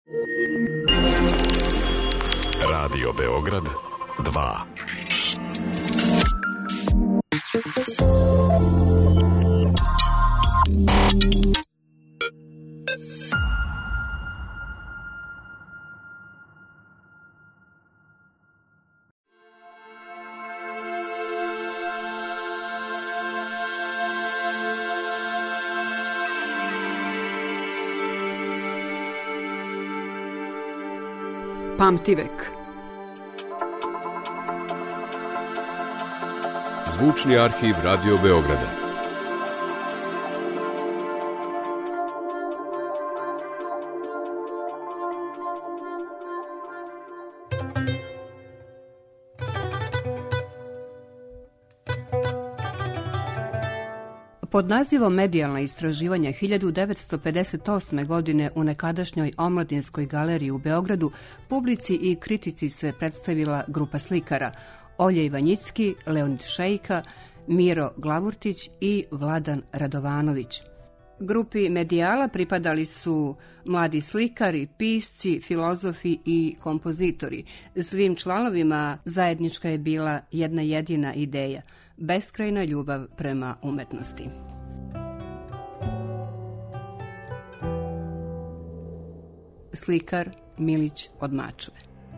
Radio Beograd 2. Pamtivek. Zvučni arhiv Radio Beograda. Pod nazivom Medijalna istraživanja 1958. godine u nekadašnjoj Omladinskoj galeriji u Beogradu publici i kritici se predstavila grupa slikara Olja Ivanjicki, Leonid Šejka, Miro Glavurtić i Vladan Radovanović. Grupi Medijala pripadali su mladi slikari, pisci, filozofi i kompozitori. Svim članovima zajednička je bila jedna jedina ideja – beskrajna ljubav prema umetnosti. Slikar Milić od Mačve.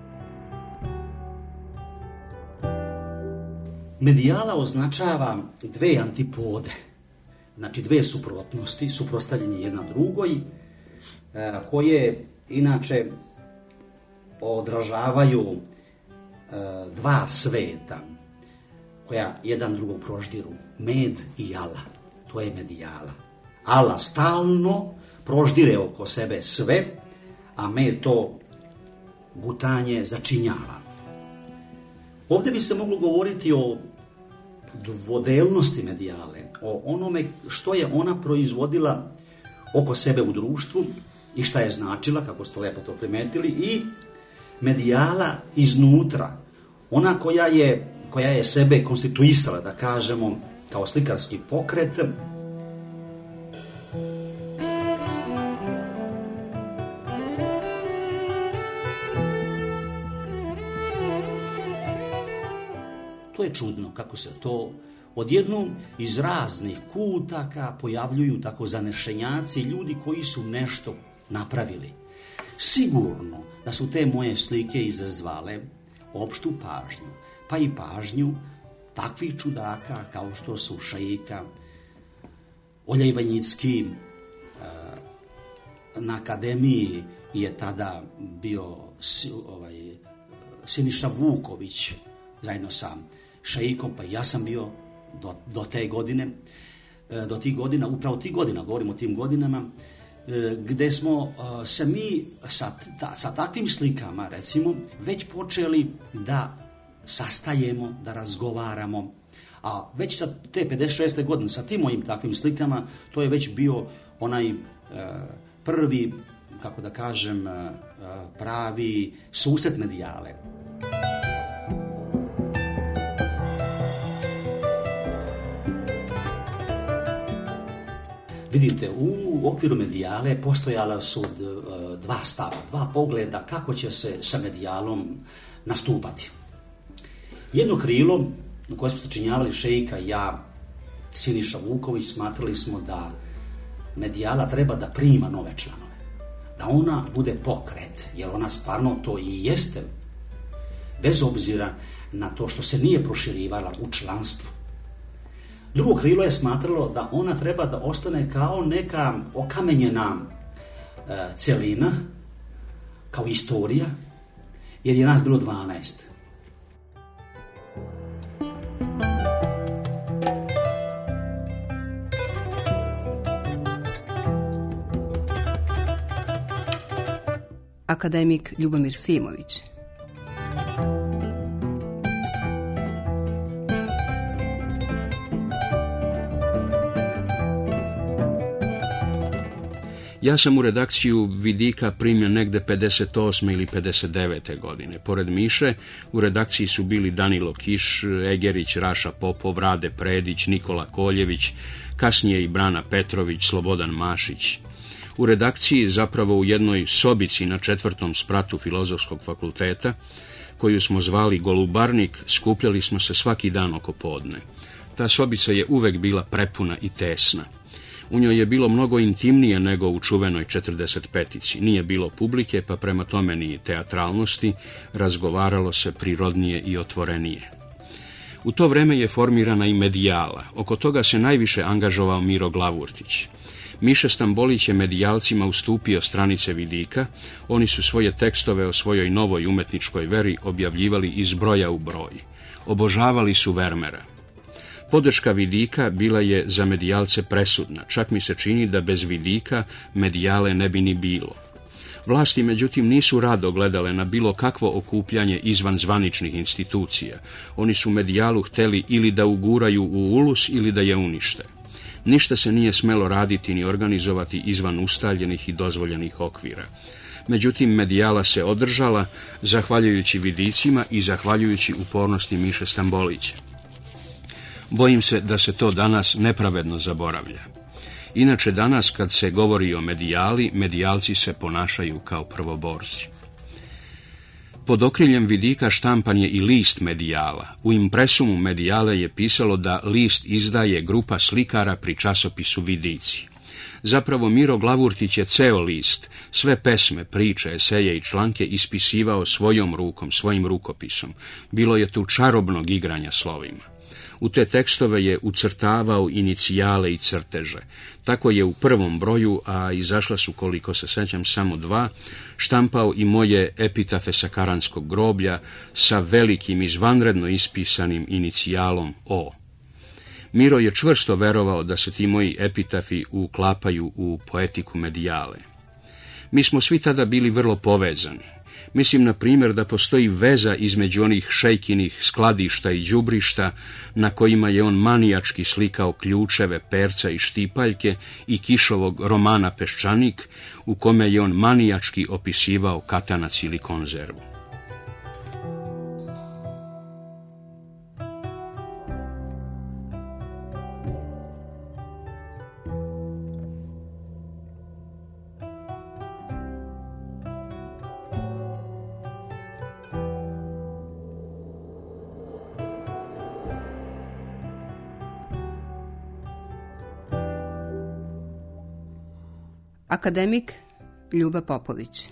Medijala označava dve antipode, znači dve suprotnosti, suprotstavljanje jedna drugoj, koje inače odražavaju dva sveta koja jedan drugog proždiru, med i ala. To je medijala. Ala stalno proždire oko sebe sve, a med to gutanje začinjava. Ovdje bi se moglo govoriti o dvodelnosti medijale, o onome što je ona proizvodila oko sebe u društvu i šta je značila, kako ste lepo to primetili, i medijala iznutra, ona koja je sebe konstituisala, da kažemo, kao slikarski pokret. To je čudno kako se to odjednom iz raznih kutaka pojavljuju tako zanešenjaci, ljudi koji su nešto napravili. Sigurno da su te moje slike izazvale opštu pažnju, pa i pažnju takvih čudaka kao što su Šejka, Olja Ivanjicki. Na akademiji je tada bio Siniša Vuković zajedno sa Šejkom, pa i ja sam bio do te godine, do tih godina, upravo tih godina, govorimo o tim godinama, gde smo se mi sa takvim slikama, recimo, već počeli da sastajemo, da razgovaramo, a već sa te 56. godine, sa tim mojim takvim slikama, to je već bio onaj prvi, kako da kažem, pravi susret medijale. Vidite, u okviru medijale postojala su dva stava, dva pogleda kako će se sa medijalom nastupati. Jedno krilo u koje smo sačinjavali Šejka, ja, Siniša Vuković, smatrali smo da medijala treba da prima nove članove, da ona bude pokret, jer ona stvarno to i jeste, bez obzira na to što se nije proširivala u članstvu. Drugo krilo je smatralo da ona treba da ostane kao neka okamenjena celina, kao istorija, jer je nas bilo 12. Akademik Ljubomir Simović. Ja sam u redakciju Vidika primljen negde 58. ili 59. godine. Pored Miše, u redakciji su bili Danilo Kiš, Egerić, Raša Popov, Rade Predić, Nikola Koljević, kasnije i Brana Petrović, Slobodan Mašić. U redakciji, zapravo u jednoj sobici na 4. spratu Filozofskog fakulteta, koju smo zvali Golubarnik, skupljali smo se svaki dan oko podne. Ta sobica je uvek bila prepuna i tesna. U njoj je bilo mnogo intimnije nego u čuvenoj 45-ici. Nije bilo publike, pa prema tome ni teatralnosti, razgovaralo se prirodnije i otvorenije. U to vreme je formirana i Medijala. Oko toga se najviše angažovao Miro Glavurtić. Miše Stambolić je medijalcima ustupio stranice vidika, oni su svoje tekstove o svojoj novoj umetničkoj veri objavljivali iz broja u broj. Obožavali su Vermera. Podrška vidika bila je za medijalce presudna, čak mi se čini da bez vidika Medijale ne bi ni bilo. Vlasti, međutim, nisu rado gledale na bilo kakvo okupljanje izvan zvaničnih institucija. Oni su Medijalu hteli ili da uguraju u ulus ili da je unište. Ništa se nije smelo raditi ni organizovati izvan ustaljenih i dozvoljenih okvira. Međutim, Medijala se održala, zahvaljujući vidicima i zahvaljujući upornosti Miše Stambolića. Bojim se da se to danas nepravedno zaboravlja. Inače, danas kad se govori o Medijali, medijalci se ponašaju kao prvoborci. Pod okriljem vidika štampan je i list Medijala. U impresumu Medijale je pisalo da list izdaje grupa slikara pri časopisu Vidici. Zapravo Miro Glavurtić je ceo list, sve pesme, priče, eseje i članke ispisivao svojom rukom, svojim rukopisom. Bilo je tu čarobnog igranja slovima. U te tekstove je ucrtavao inicijale i crteže. Tako je u prvom broju, a izašla su, koliko se sećam, samo 2, štampao i moje epitafe sa Karanskog groblja sa velikim izvanredno ispisanim inicijalom O. Miro je čvrsto verovao da se ti moji epitafi uklapaju u poetiku Medijale. Mi smo svi tada bili vrlo povezani. Mislim, na primjer, da postoji veza između onih šejkinih skladišta i đubrišta na kojima je on manijački slikao ključeve, perca i štipaljke i Kišovog romana Peščanik, u kome je on manijački opisivao katanac ili konzervu. Akademik Ljuba Popović.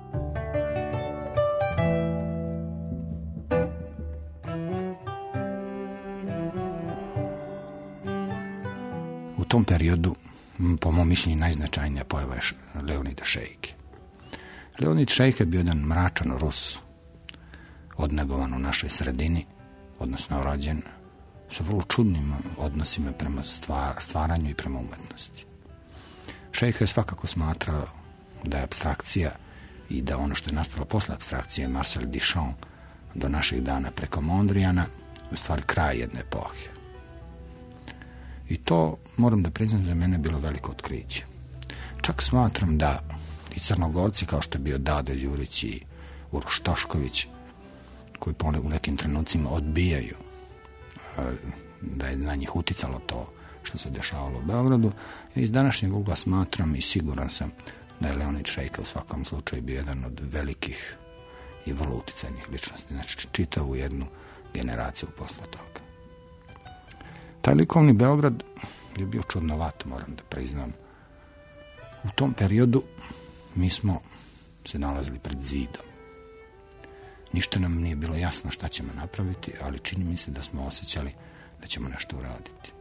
U tom periodu, po mom mišljenju, najznačajnija pojava je Leonida Šejke. Leonid Šejke je bio jedan mračan Rus, odnegovan u našoj sredini, odnosno rođen sa vrlo čudnim odnosima prema stvaranju i prema umetnosti. Šejke je svakako smatrao da je apstrakcija i da ono što je nastalo posle apstrakcije, Marcel Duchamp, do naših dana preko Mondrijana, u stvari kraj jedne epohe. I to, moram da priznam, da je mene bilo veliko otkriće. Čak smatram da i Crnogorci, kao što je bio Dado Đurić i Uroš Tošković, koji u nekim trenucima odbijaju da je na njih uticalo to što se dešavalo u Beogradu, ja iz današnjeg ugla smatram i siguran sam da je Leonid Šejka u svakom slučaju bio jedan od velikih i vrlo uticajnih ličnosti, znači čitavu jednu generaciju posle toga. Taj likovni Beograd je bio čudnovat, moram da priznam. U tom periodu mi smo se nalazili pred zidom. Ništa nam nije bilo jasno šta ćemo napraviti, ali čini mi se da smo osjećali da ćemo nešto uraditi.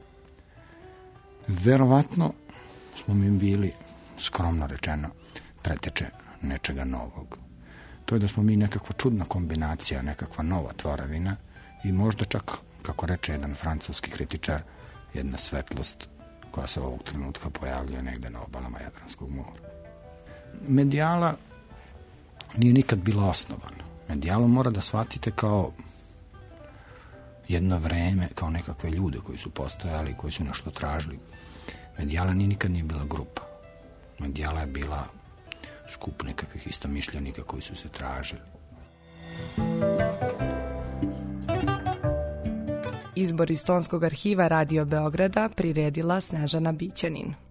Verovatno smo mi bili, skromno rečeno, preteče nečega novog. To je da smo mi nekakva čudna kombinacija, nekakva nova tvorevina i možda čak, kako reče jedan francuski kritičar, jedna svetlost koja se ovog trenutka pojavljuje negde na obalama Jadranskog mora. Medijala nije nikad bila osnovana. Medijalu mora da shvatite kao jedno vreme, kao nekakve ljude koji su postojali, koji su nešto tražili. Medijala nikad nije bila grupa. Medijala je bila skup nekakvih istomišljenika koji su se tražili. Izbor iz Tonskog arhiva Radio Beograda priredila Snežana Bićanin.